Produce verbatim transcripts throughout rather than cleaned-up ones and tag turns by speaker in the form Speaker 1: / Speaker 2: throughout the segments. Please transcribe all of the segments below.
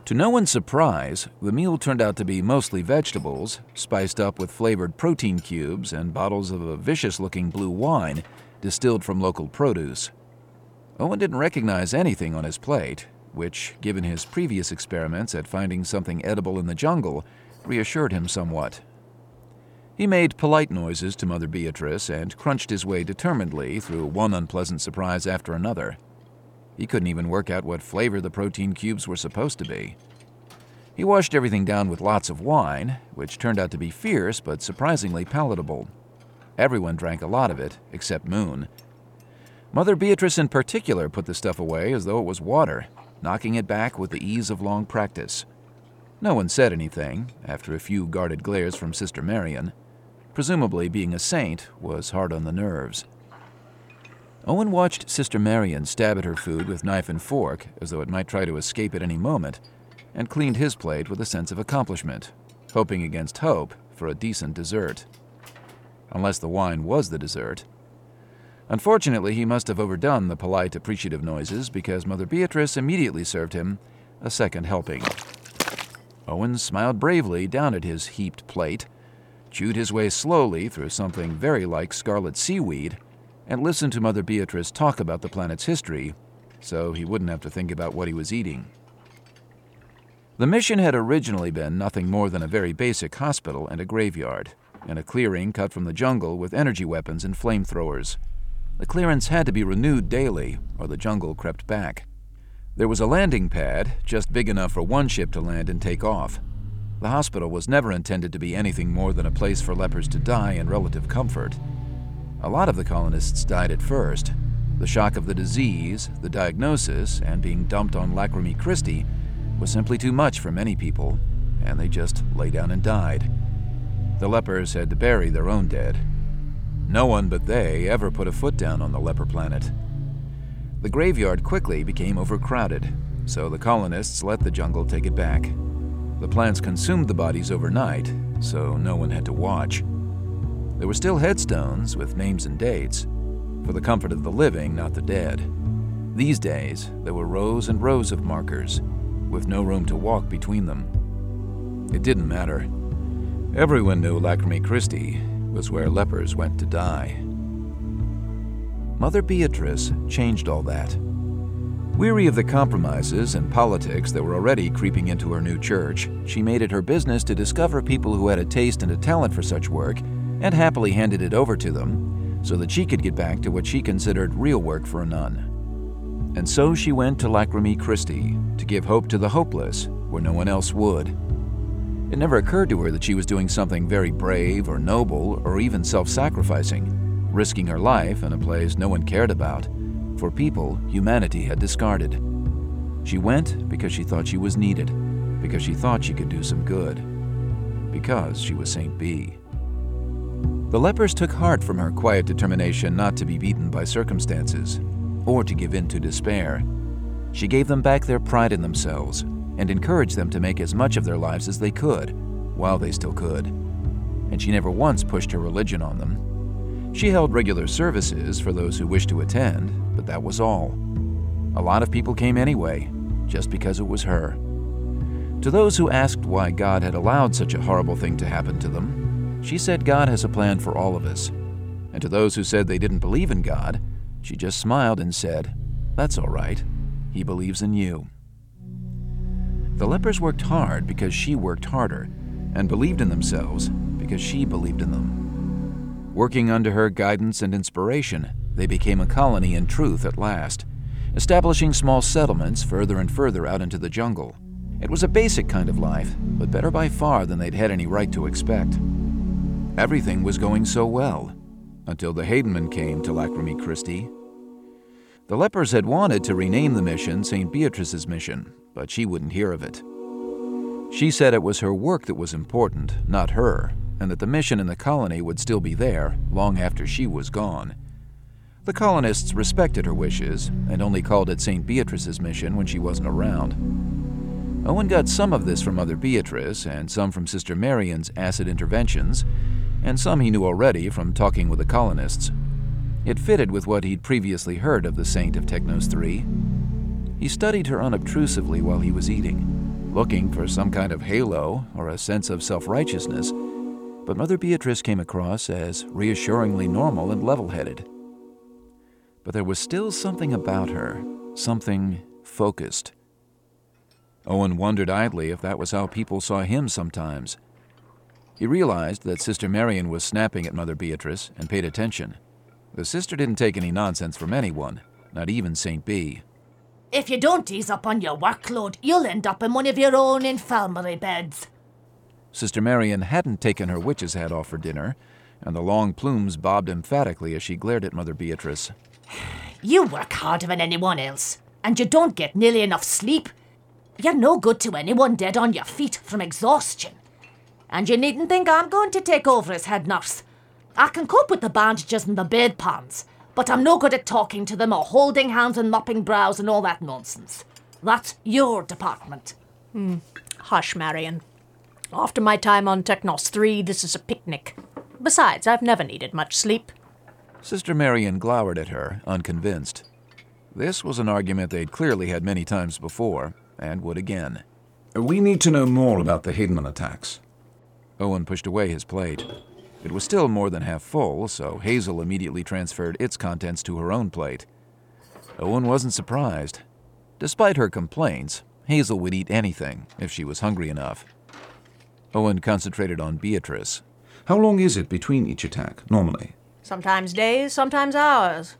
Speaker 1: To no one's surprise, the meal turned out to be mostly vegetables, spiced up with flavored protein cubes and bottles of a vicious-looking blue wine distilled from local produce. Owen didn't recognize anything on his plate, which, given his previous experiments at finding something edible in the jungle, reassured him somewhat. He made polite noises to Mother Beatrice and crunched his way determinedly through one unpleasant surprise after another. He couldn't even work out what flavor the protein cubes were supposed to be. He washed everything down with lots of wine, which turned out to be fierce but surprisingly palatable. Everyone drank a lot of it, except Moon. Mother Beatrice in particular put the stuff away as though it was water, knocking it back with the ease of long practice. No one said anything, after a few guarded glares from Sister Marian. Presumably being a saint was hard on the nerves. Owen watched Sister Marian stab at her food with knife and fork as though it might try to escape at any moment, and cleaned his plate with a sense of accomplishment, hoping against hope for a decent dessert. Unless the wine was the dessert. Unfortunately, he must have overdone the polite, appreciative noises because Mother Beatrice immediately served him a second helping. Owen smiled bravely down at his heaped plate, chewed his way slowly through something very like scarlet seaweed, and listened to Mother Beatrice talk about the planet's history, so he wouldn't have to think about what he was eating. The mission had originally been nothing more than a very basic hospital and a graveyard, and a clearing cut from the jungle with energy weapons and flamethrowers. The clearance had to be renewed daily, or the jungle crept back. There was a landing pad, just big enough for one ship to land and take off. The hospital was never intended to be anything more than a place for lepers to die in relative comfort. A lot of the colonists died at first. The shock of the disease, the diagnosis, and being dumped on Lac-Remy Christi was simply too much for many people, and they just lay down and died. The lepers had to bury their own dead. No one but they ever put a foot down on the leper planet. The graveyard quickly became overcrowded, so the colonists let the jungle take it back. The plants consumed the bodies overnight, so no one had to watch. There were still headstones with names and dates, for the comfort of the living, not the dead. These days, there were rows and rows of markers, with no room to walk between them. It didn't matter. Everyone knew Lac-Remy Christi was where lepers went to die. Mother Beatrice changed all that. Weary of the compromises and politics that were already creeping into her new church, she made it her business to discover people who had a taste and a talent for such work and happily handed it over to them so that she could get back to what she considered real work for a nun. And so she went to Lac-Remy Christi to give hope to the hopeless where no one else would. It never occurred to her that she was doing something very brave or noble or even self-sacrificing, risking her life in a place no one cared about, for people humanity had discarded. She went because she thought she was needed, because she thought she could do some good, because she was Saint B. The lepers took heart from her quiet determination not to be beaten by circumstances, or to give in to despair. She gave them back their pride in themselves, and encouraged them to make as much of their lives as they could, while they still could. And she never once pushed her religion on them. She held regular services for those who wished to attend, but that was all. A lot of people came anyway, just because it was her. To those who asked why God had allowed such a horrible thing to happen to them, she said God has a plan for all of us. And to those who said they didn't believe in God, she just smiled and said, "That's all right. He believes in you." The lepers worked hard because she worked harder, and believed in themselves because she believed in them. Working under her guidance and inspiration, they became a colony in truth at last, establishing small settlements further and further out into the jungle. It was a basic kind of life, but better by far than they'd had any right to expect. Everything was going so well, until the Haydenmen came to Lac-Remy Christi. The lepers had wanted to rename the mission Saint Beatrice's Mission, but she wouldn't hear of it. She said it was her work that was important, not her, and that the mission in the colony would still be there long after she was gone. The colonists respected her wishes and only called it Saint Beatrice's Mission when she wasn't around. Owen got some of this from Mother Beatrice and some from Sister Marian's acid interventions, and some he knew already from talking with the colonists. It fitted with what he'd previously heard of the saint of Technos three. He studied her unobtrusively while he was eating. looking for some kind of halo or a sense of self-righteousness, but Mother Beatrice came across as reassuringly normal and level-headed. But there was still something about her, something focused. Owen wondered idly if that was how people saw him sometimes. He realized that Sister Marian was snapping at Mother Beatrice and paid attention. The sister didn't take any nonsense from anyone, not even Saint B.
Speaker 2: If you don't ease up on your workload, you'll end up in one of your own infirmary beds.
Speaker 1: Sister Marian hadn't taken her witch's hat off for dinner, and the long plumes bobbed emphatically as she glared at Mother Beatrice.
Speaker 2: You work harder than anyone else, and you don't get nearly enough sleep. You're no good to anyone dead on your feet from exhaustion. And you needn't think I'm going to take over as head nurse. I can cope with the bandages and the bedpans, but I'm no good at talking to them or holding hands and mopping brows and all that nonsense. That's your department.
Speaker 3: Hmm. Hush, Marian. After my time on Technos three, this is a picnic. Besides, I've never needed much sleep.
Speaker 1: Sister Marian glowered at her, unconvinced. This was an argument they'd clearly had many times before, and would again.
Speaker 4: We need to know more about the Heidenmann attacks.
Speaker 1: Owen pushed away his plate. It was still more than half full, so Hazel immediately transferred its contents to her own plate. Owen wasn't surprised. Despite her complaints, Hazel would eat anything if she was hungry enough. Owen concentrated on Beatrice.
Speaker 4: How long is it between each attack, normally?
Speaker 3: Sometimes days, sometimes hours.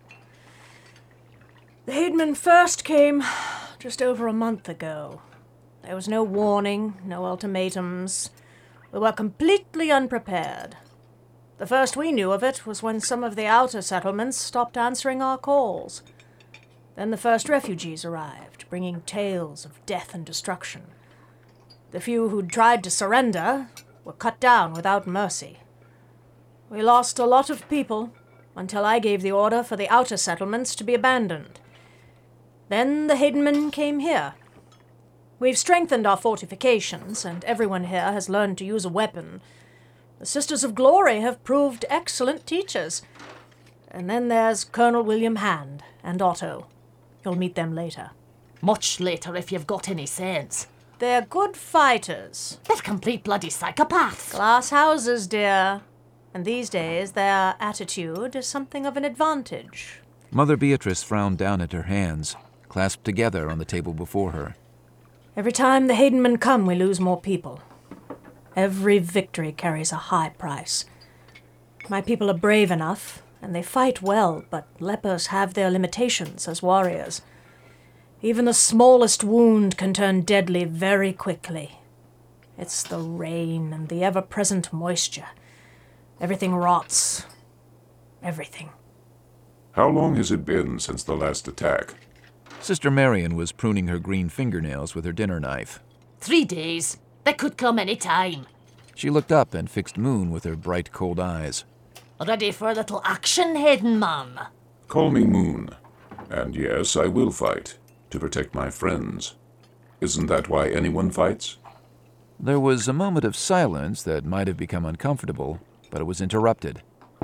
Speaker 3: The Heidenmann first came just over a month ago. There was no warning, no ultimatums. We were completely unprepared. The first we knew of it was when some of the outer settlements stopped answering our calls. Then the first refugees arrived, bringing tales of death and destruction. The few who'd tried to surrender were cut down without mercy. We lost a lot of people until I gave the order for the outer settlements to be abandoned. Then the Heidenmann came here. We've strengthened our fortifications, and everyone here has learned to use a weapon. The Sisters of Glory have proved excellent teachers. And then there's Colonel William Hand and Otto. You'll meet them later.
Speaker 2: Much later if you've got any sense.
Speaker 3: They're good fighters.
Speaker 2: They're complete bloody psychopaths.
Speaker 3: Glass houses, dear. And these days, their attitude is something of an advantage.
Speaker 1: Mother Beatrice frowned down at her hands, clasped together on the table before her.
Speaker 3: Every time the Heidenmann come, we lose more people. Every victory carries a high price. My people are brave enough, and they fight well, but lepers have their limitations as warriors. Even the smallest wound can turn deadly very quickly. It's the rain and the ever-present moisture. Everything rots. Everything.
Speaker 5: How long has it been since the last attack?
Speaker 1: Sister Marian was pruning her green fingernails with her dinner knife.
Speaker 2: Three days. They could come any time.
Speaker 1: She looked up and fixed Moon with her bright, cold eyes.
Speaker 2: Ready for a little action, Heidenmann?
Speaker 5: Call me Moon. And yes, I will fight, to protect my friends. Isn't that why anyone fights?
Speaker 1: There was a moment of silence that might have become uncomfortable, but it was interrupted.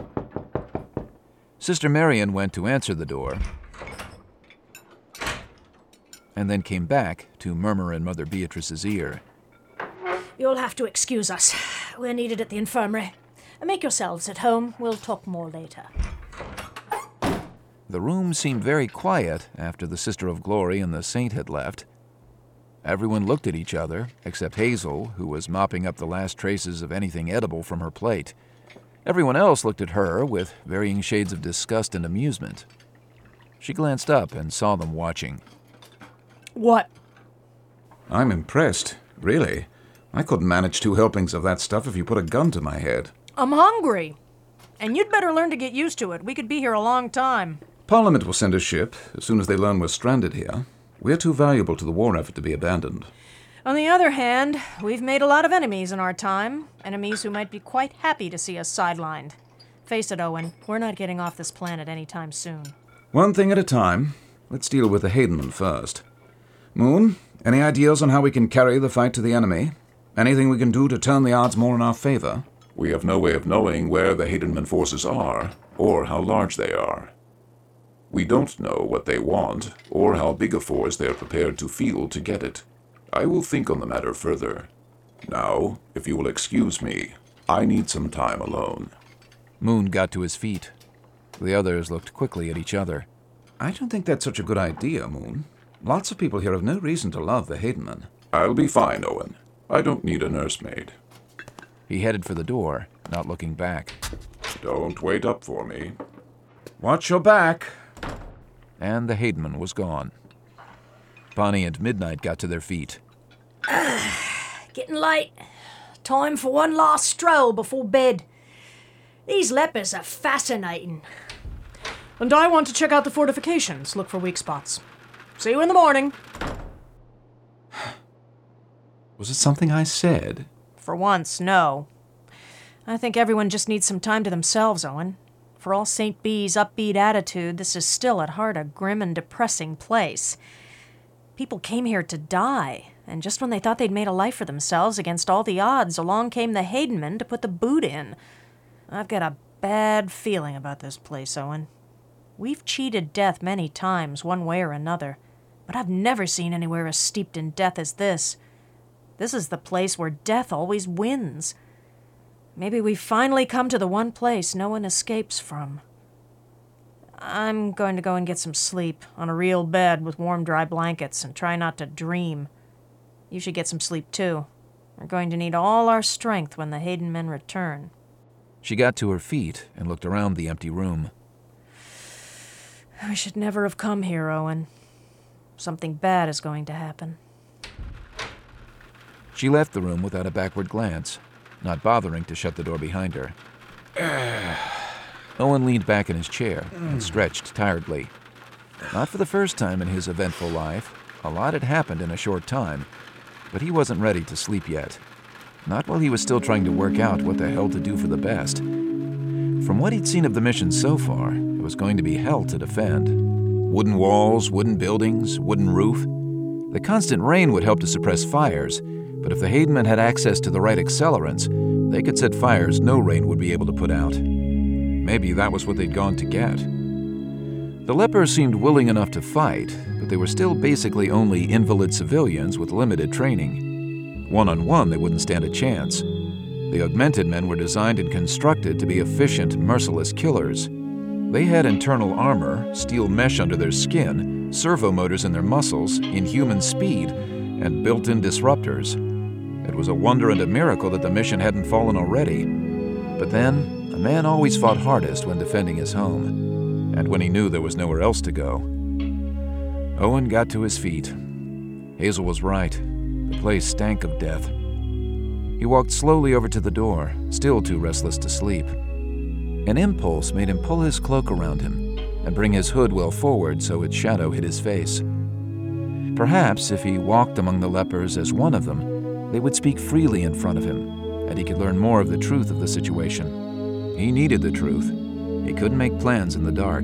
Speaker 1: Sister Marian went to answer the door, and then came back to murmur in Mother Beatrice's ear.
Speaker 3: You'll have to excuse us. We're needed at the infirmary. Make yourselves at home. We'll talk more later.
Speaker 1: The room seemed very quiet after the Sister of Glory and the Saint had left. Everyone looked at each other, except Hazel, who was mopping up the last traces of anything edible from her plate. Everyone else looked at her with varying shades of disgust and amusement. She glanced up and saw them watching.
Speaker 3: What?
Speaker 4: I'm impressed, really. I couldn't manage two helpings of that stuff if you put a gun to my head.
Speaker 3: I'm hungry. And you'd better learn to get used to it. We could be here a long time.
Speaker 4: Parliament will send a ship as soon as they learn we're stranded here. We're too valuable to the war effort to be abandoned.
Speaker 3: On the other hand, we've made a lot of enemies in our time. Enemies who might be quite happy to see us sidelined. Face it, Owen, we're not getting off this planet anytime soon.
Speaker 4: One thing at a time. Let's deal with the Heidenmann first. Moon, any ideas on how we can carry the fight to the enemy? Anything we can do to turn the odds more in our favor?
Speaker 5: We have no way of knowing where the Heidenmann forces are, or how large they are. We don't know what they want, or how big a force they're prepared to field to get it. I will think on the matter further. Now, if you will excuse me, I need some time alone.
Speaker 1: Moon got to his feet. The others looked quickly at each other.
Speaker 4: I don't think that's such a good idea, Moon. Lots of people here have no reason to love the Haydenmen.
Speaker 5: I'll be fine, Owen. I don't need a nursemaid.
Speaker 1: He headed for the door, not looking back.
Speaker 5: Don't wait up for me.
Speaker 4: Watch your back.
Speaker 1: And the Haydenman was gone. Bonnie and Midnight got to their feet.
Speaker 3: Getting late. Time for one last stroll before bed. These lepers are fascinating. And I want to check out the fortifications, look for weak spots. See you in the morning.
Speaker 1: Was it something I said?
Speaker 3: For once, no. I think everyone just needs some time to themselves, Owen. For all Saint B's upbeat attitude, this is still at heart a grim and depressing place. People came here to die, and just when they thought they'd made a life for themselves against all the odds, along came the Haydenmen to put the boot in. I've got a bad feeling about this place, Owen. We've cheated death many times, one way or another, but I've never seen anywhere as steeped in death as this. This is the place where death always wins. Maybe we've finally come to the one place no one escapes from. I'm going to go and get some sleep on a real bed with warm, dry blankets and try not to dream. You should get some sleep, too. We're going to need all our strength when the Haydenmen return.
Speaker 1: She got to her feet and looked around the empty room.
Speaker 3: We should never have come here, Owen. Something bad is going to happen.
Speaker 1: She left the room without a backward glance, not bothering to shut the door behind her. Owen leaned back in his chair and stretched tiredly. Not for the first time in his eventful life. A lot had happened in a short time, but he wasn't ready to sleep yet. Not while he was still trying to work out what the hell to do for the best. From what he'd seen of the mission so far, it was going to be hell to defend. Wooden walls, wooden buildings, wooden roof. The constant rain would help to suppress fires, but if the Haydenmen had access to the right accelerants, they could set fires no rain would be able to put out. Maybe that was what they'd gone to get. The lepers seemed willing enough to fight, but they were still basically only invalid civilians with limited training. One-on-one, they wouldn't stand a chance. The augmented men were designed and constructed to be efficient, merciless killers. They had internal armor, steel mesh under their skin, servo motors in their muscles, inhuman speed, and built-in disruptors. It was a wonder and a miracle that the mission hadn't fallen already. But then, a man always fought hardest when defending his home, and when he knew there was nowhere else to go. Owen got to his feet. Hazel was right. The place stank of death. He walked slowly over to the door, still too restless to sleep. An impulse made him pull his cloak around him and bring his hood well forward so its shadow hid his face. Perhaps if he walked among the lepers as one of them, they would speak freely in front of him, and he could learn more of the truth of the situation. He needed the truth. He couldn't make plans in the dark.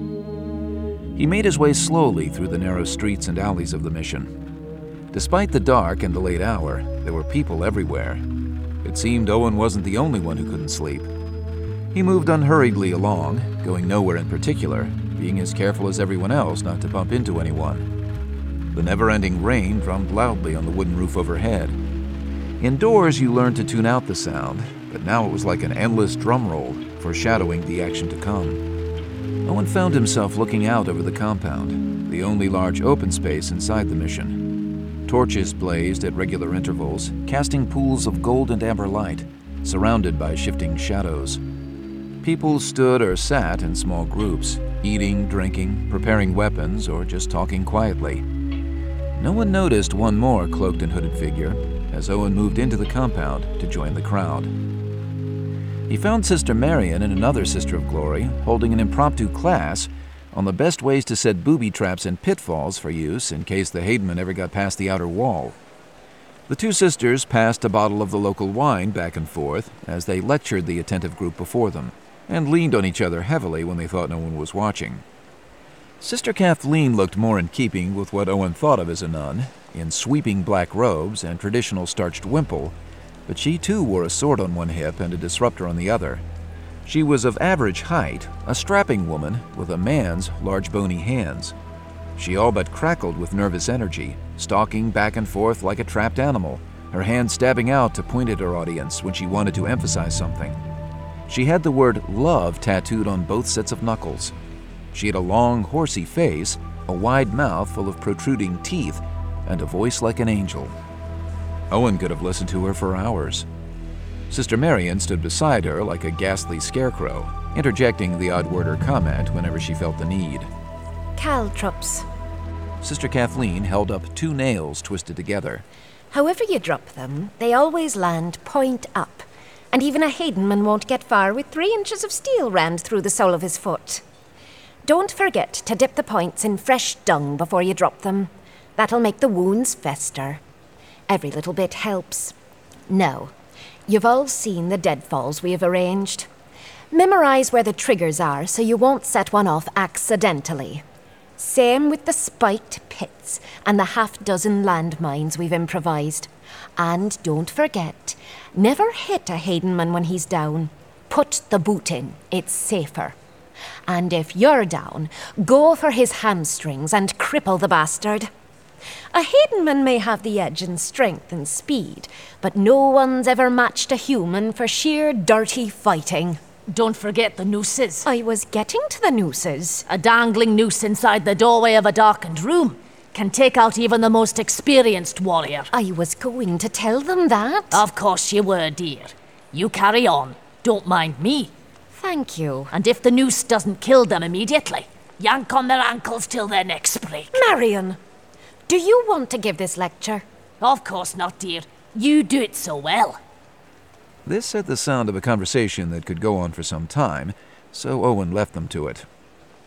Speaker 1: He made his way slowly through the narrow streets and alleys of the mission. Despite the dark and the late hour, there were people everywhere. It seemed Owen wasn't the only one who couldn't sleep. He moved unhurriedly along, going nowhere in particular, being as careful as everyone else not to bump into anyone. The never-ending rain drummed loudly on the wooden roof overhead. Indoors, you learned to tune out the sound, but now it was like an endless drum roll, foreshadowing the action to come. Owen found himself looking out over the compound, the only large open space inside the mission. Torches blazed at regular intervals, casting pools of gold and amber light, surrounded by shifting shadows. People stood or sat in small groups, eating, drinking, preparing weapons, or just talking quietly. No one noticed one more cloaked and hooded figure as Owen moved into the compound to join the crowd. He found Sister Marian and another Sister of Glory holding an impromptu class on the best ways to set booby traps and pitfalls for use in case the Haydenmen ever got past the outer wall. The two sisters passed a bottle of the local wine back and forth as they lectured the attentive group before them, and leaned on each other heavily when they thought no one was watching. Sister Kathleen looked more in keeping with what Owen thought of as a nun, in sweeping black robes and traditional starched wimple, but she too wore a sword on one hip and a disruptor on the other. She was of average height, a strapping woman with a man's large bony hands. She all but crackled with nervous energy, stalking back and forth like a trapped animal, her hand stabbing out to point at her audience when she wanted to emphasize something. She had the word love tattooed on both sets of knuckles. She had a long, horsey face, a wide mouth full of protruding teeth, and a voice like an angel. Owen could have listened to her for hours. Sister Marion stood beside her like a ghastly scarecrow, interjecting the odd word or comment whenever she felt the need.
Speaker 6: Caltrops.
Speaker 1: Sister Kathleen held up two nails twisted together.
Speaker 6: However you drop them, they always land point up, and even a Haydenman won't get far with three inches of steel rammed through the sole of his foot. Don't forget to dip the points in fresh dung before you drop them. That'll make the wounds fester. Every little bit helps. Now, you've all seen the deadfalls we have arranged. Memorize where the triggers are so you won't set one off accidentally. Same with the spiked pits and the half-dozen landmines we've improvised. And don't forget, never hit a Haydenman when he's down. Put the boot in, it's safer. And if you're down, go for his hamstrings and cripple the bastard. A Haydenman may have the edge in strength and speed, but no one's ever matched a human for sheer dirty fighting.
Speaker 2: Don't forget the nooses.
Speaker 6: I was getting to the nooses.
Speaker 2: A dangling noose inside the doorway of a darkened room can take out even the most experienced warrior.
Speaker 6: I was going to tell them that.
Speaker 2: Of course you were, dear. You carry on. Don't mind me.
Speaker 6: Thank you.
Speaker 2: And if the noose doesn't kill them immediately, yank on their ankles till their necks break.
Speaker 6: Marion, do you want to give this lecture?
Speaker 2: Of course not, dear. You do it so well.
Speaker 1: This had the sound of a conversation that could go on for some time, so Owen left them to it.